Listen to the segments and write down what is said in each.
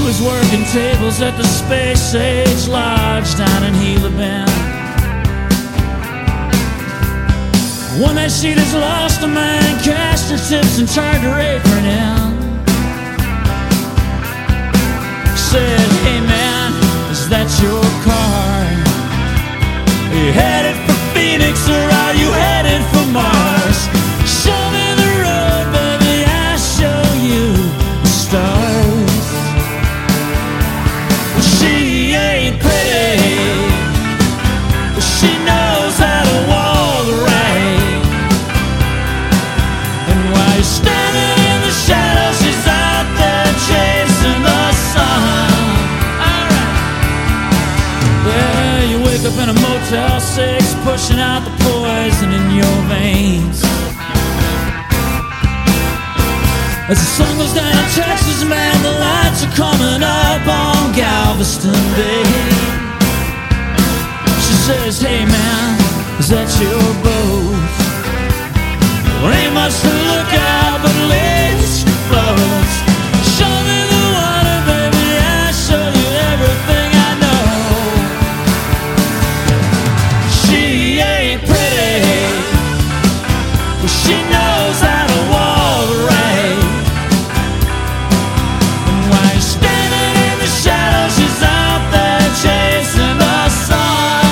was working tables at the Space Age Lodge down in Gila Bend. One night she'd just lost a man, cashed her tips and turned her apron in. Said, hey man, is that your car? Are you headed for Phoenix or are you headed for Mars? Show me the road, baby, I'll show you the stars. She ain't pretty, but she knows how to walk right. And while you're standing in the shadows, she's out there chasing the sun. Alright. Yeah, you wake up in a Motel 6, pushing out the poison in your veins. As the sun goes down in Texas, man, the lights are coming up on Galveston Bay. She says, hey man, is that your boat? Well, ain't much to look at, but at least it floats. Show me the water, baby, I'll show you everything I know. She ain't pretty, but she knows how to walk right. And while you're standing in the shadows, she's out there chasing the sun.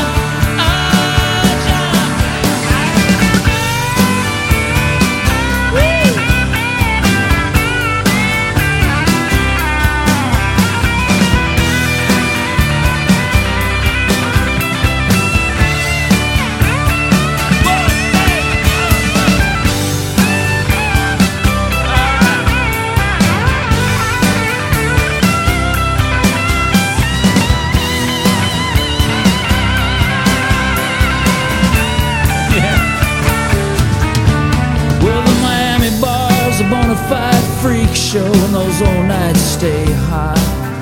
Bonafide freak show, and those old nights stay hot.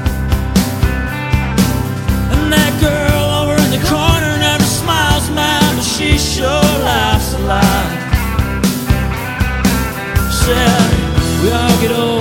And that girl over in the corner never smiles, man, but she sure laughs a lot. Said we all get old